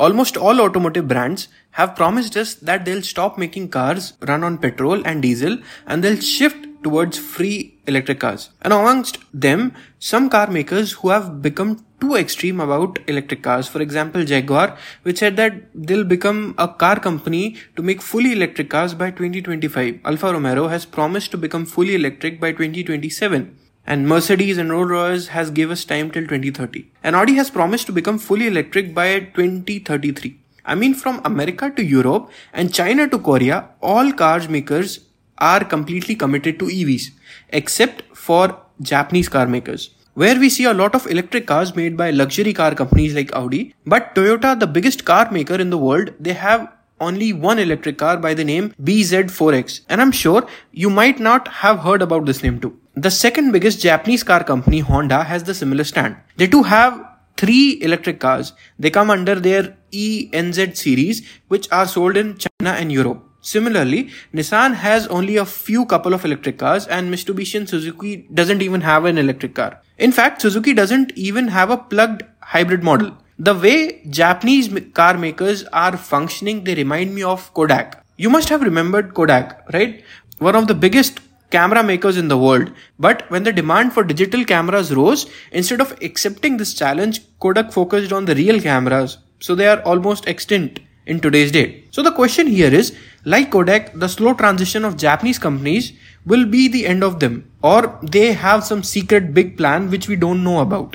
Almost all automotive brands have promised us that they'll stop making cars run on petrol and diesel and they'll shift towards free electric cars. And amongst them, some car makers who have become too extreme about electric cars. For example, Jaguar, which said that they'll become a car company to make fully electric cars by 2025. Alfa Romeo has promised to become fully electric by 2027. And Mercedes and Rolls-Royce has gave us time till 2030. And Audi has promised to become fully electric by 2033. I mean, from America to Europe and China to Korea, all car makers are completely committed to EVs, except for Japanese car makers, where we see a lot of electric cars made by luxury car companies like Audi. But Toyota, the biggest car maker in the world, they have only one electric car by the name BZ4X. And I'm sure you might not have heard about this name too. The second biggest Japanese car company, Honda, has the similar stand. They too have 3 electric cars. They come under their ENZ series, which are sold in China and Europe. Similarly, Nissan has only a few couple of electric cars, and Mitsubishi and Suzuki doesn't even have an electric car. In fact, Suzuki doesn't even have a plugged hybrid model. The way Japanese car makers are functioning, they remind me of Kodak. You must have remembered Kodak, right? One of the biggest camera makers in the world. But when the demand for digital cameras rose, instead of accepting this challenge, Kodak focused on the real cameras. So they are almost extinct in today's day. So the question here is, like Kodak, the slow transition of Japanese companies will be the end of them, or they have some secret big plan which we don't know about.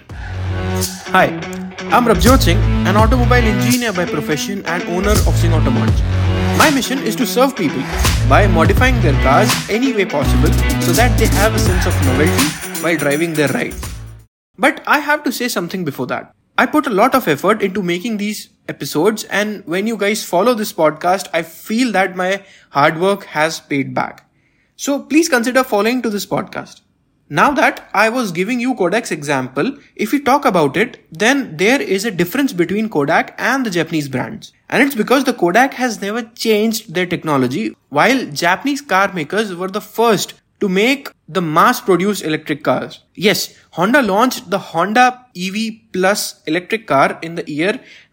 Hi, I'm Rabjot Singh, an automobile engineer by profession and owner of Singh Automobile. My mission is to serve people by modifying their cars any way possible so that they have a sense of novelty while driving their ride. But I have to say something before that. I put a lot of effort into making these episodes, and when you guys follow this podcast, I feel that my hard work has paid back. So please consider following to this podcast. Now that I was giving you Kodak's example, if we talk about it, then there is a difference between Kodak and the Japanese brands. And it's because the Kodak has never changed their technology, while Japanese car makers were the first to make the mass-produced electric cars. Yes, Honda launched the Honda EV Plus electric car in the year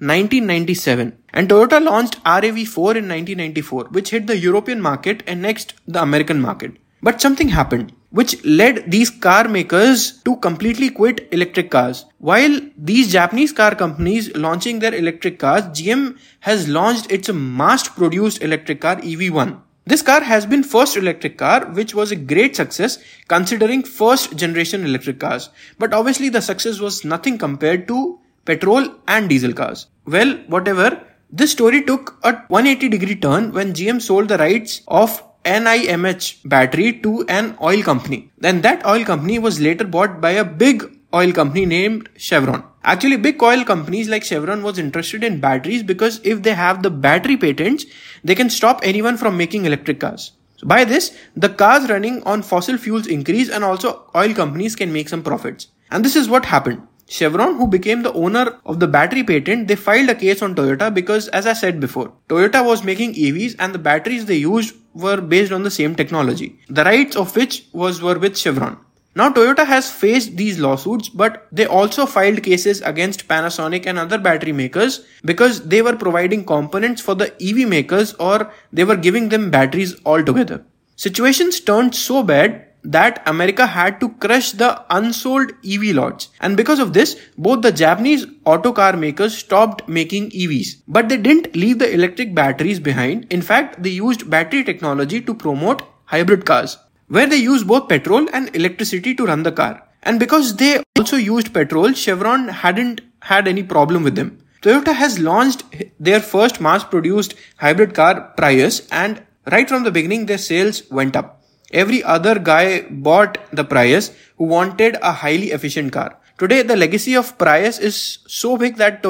1997. And Toyota launched RAV4 in 1994, which hit the European market and next the American market. But something happened, which led these car makers to completely quit electric cars. While these Japanese car companies launching their electric cars, GM has launched its mass-produced electric car EV1. This car has been first electric car, which was a great success considering first generation electric cars. But obviously the success was nothing compared to petrol and diesel cars. Well, whatever, this story took a 180-degree turn when GM sold the rights of NIMH battery to an oil company. Then that oil company was later bought by a big oil company named Chevron. Actually, big oil companies like Chevron was interested in batteries because if they have the battery patents, they can stop anyone from making electric cars. So by this, the cars running on fossil fuels increase and also oil companies can make some profits. And this is what happened. Chevron, who became the owner of the battery patent, they filed a case on Toyota because, as I said before, Toyota was making EVs and the batteries they used were based on the same technology, the rights of which were with Chevron. Now Toyota has faced these lawsuits, but they also filed cases against Panasonic and other battery makers because they were providing components for the EV makers or they were giving them batteries altogether. Situations turned so bad that America had to crush the unsold EV lots. And because of this, both the Japanese auto car makers stopped making EVs. But they didn't leave the electric batteries behind. In fact, they used battery technology to promote hybrid cars, where they use both petrol and electricity to run the car. And because they also used petrol, Chevron hadn't had any problem with them. Toyota has launched their first mass-produced hybrid car, Prius, and right from the beginning their sales went up. Every other guy bought the Prius who wanted a highly efficient car. Today, the legacy of Prius is so big that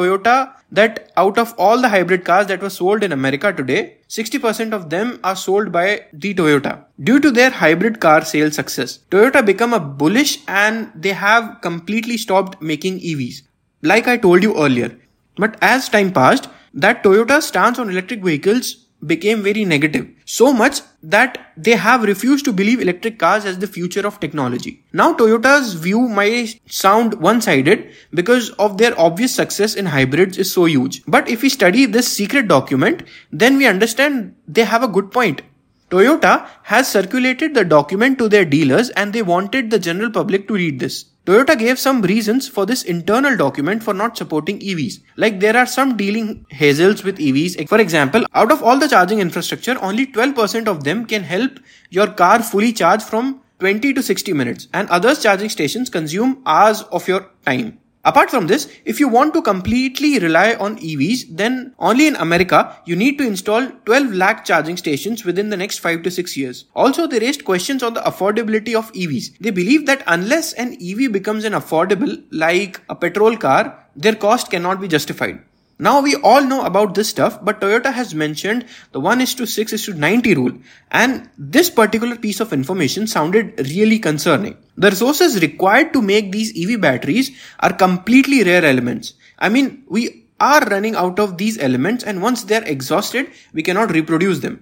out of all the hybrid cars that were sold in America today, 60% of them are sold by the Toyota. Due to their hybrid car sales success, Toyota became a bullish and they have completely stopped making EVs, like I told you earlier. But as time passed, that Toyota's stance on electric vehicles became very negative. So much that they have refused to believe electric cars as the future of technology. Now Toyota's view might sound one-sided because of their obvious success in hybrids is so huge. But if we study this secret document, then we understand they have a good point. Toyota has circulated the document to their dealers and they wanted the general public to read this. Toyota gave some reasons for this internal document for not supporting EVs. Like there are some dealing hazels with EVs. For example, out of all the charging infrastructure, only 12% of them can help your car fully charge from 20 to 60 minutes, and others charging stations consume hours of your time. Apart from this, if you want to completely rely on EVs, then only in America, you need to install 12 lakh charging stations within the next 5 to 6 years. Also, they raised questions on the affordability of EVs. They believe that unless an EV becomes an affordable, like a petrol car, their cost cannot be justified. Now we all know about this stuff, but Toyota has mentioned the 1:6:90 rule, and this particular piece of information sounded really concerning. The resources required to make these EV batteries are completely rare elements. I mean, we are running out of these elements, and once they are exhausted, we cannot reproduce them.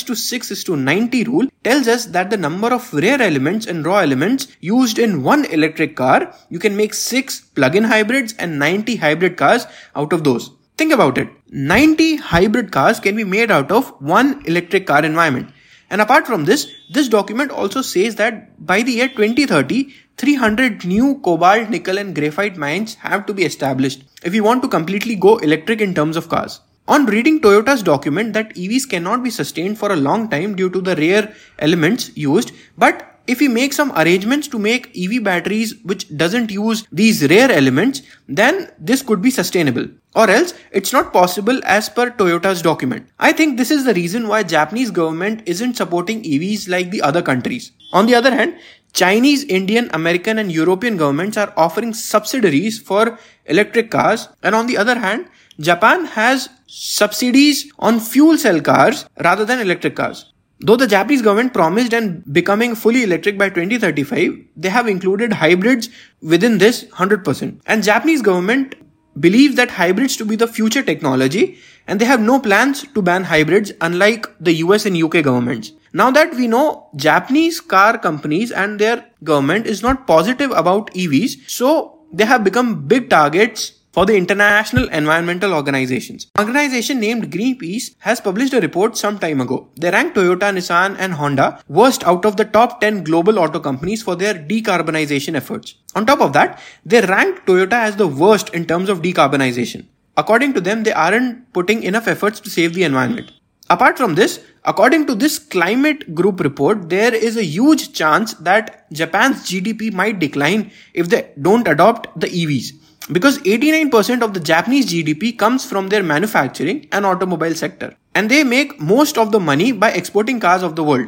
1:6:90 rule tells us that the number of rare elements and raw elements used in one electric car, you can make 6 plug-in hybrids and 90 hybrid cars out of those. Think about it. 90 hybrid cars can be made out of one electric car environment. And apart from this document also says that by the year 2030, 300 new cobalt, nickel and graphite mines have to be established if you want to completely go electric in terms of cars. On reading Toyota's document that EVs cannot be sustained for a long time due to the rare elements used, but if we make some arrangements to make EV batteries which doesn't use these rare elements, then this could be sustainable. Or else, it's not possible as per Toyota's document. I think this is the reason why Japanese government isn't supporting EVs like the other countries. On the other hand, Chinese, Indian, American and European governments are offering subsidies for electric cars, and on the other hand, Japan has subsidies on fuel cell cars rather than electric cars. Though the Japanese government promised and becoming fully electric by 2035, they have included hybrids within this 100%. And Japanese government believes that hybrids to be the future technology, and they have no plans to ban hybrids unlike the US and UK governments. Now that we know Japanese car companies and their government is not positive about EVs, so they have become big targets for the international environmental organizations. An organization named Greenpeace has published a report some time ago. They ranked Toyota, Nissan and Honda worst out of the top 10 global auto companies for their decarbonization efforts. On top of that, they ranked Toyota as the worst in terms of decarbonization. According to them, they aren't putting enough efforts to save the environment. Apart from this, according to this climate group report, there is a huge chance that Japan's GDP might decline if they don't adopt the EVs. Because 89% of the Japanese GDP comes from their manufacturing and automobile sector. And they make most of the money by exporting cars of the world.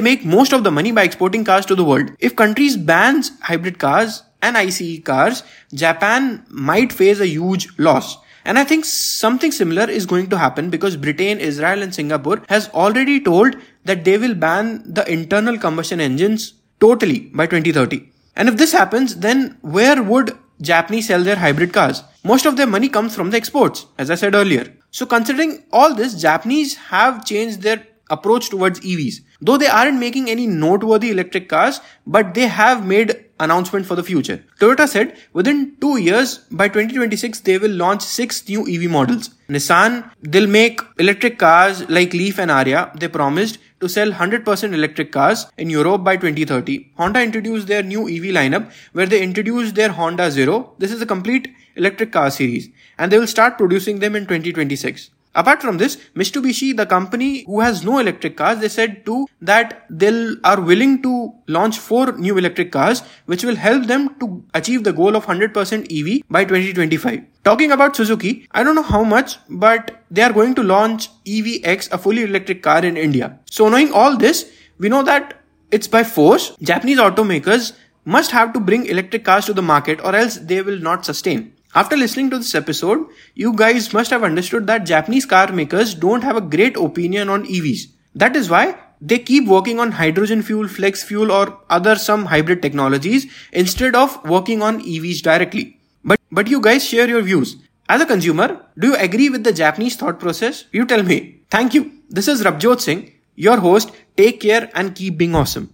If countries bans hybrid cars and ICE cars, Japan might face a huge loss. And I think something similar is going to happen because Britain, Israel and Singapore has already told that they will ban the internal combustion engines totally by 2030. And if this happens, then where would Japanese sell their hybrid cars? Most of their money comes from the exports, as I said earlier. So considering all this, Japanese have changed their approach towards EVs. Though they aren't making any noteworthy electric cars, but they have made announcement for the future. Toyota said within 2 years, by 2026, they will launch 6 new EV models. Nissan, they'll make electric cars like Leaf and Ariya. They promised to sell 100% electric cars in Europe by 2030. Honda introduced their new EV lineup where they introduced their Honda Zero. This is a complete electric car series and they will start producing them in 2026. Apart from this, Mitsubishi, the company who has no electric cars, they said too that they are willing to launch 4 new electric cars which will help them to achieve the goal of 100% EV by 2025. Talking about Suzuki, I don't know how much, but they are going to launch EVX, a fully electric car in India. So knowing all this, we know that it's by force. Japanese automakers must have to bring electric cars to the market or else they will not sustain. After listening to this episode, you guys must have understood that Japanese car makers don't have a great opinion on EVs. That is why they keep working on hydrogen fuel, flex fuel or other some hybrid technologies instead of working on EVs directly. But you guys share your views. As a consumer, do you agree with the Japanese thought process? You tell me. Thank you. This is Rabjot Singh, your host. Take care and keep being awesome.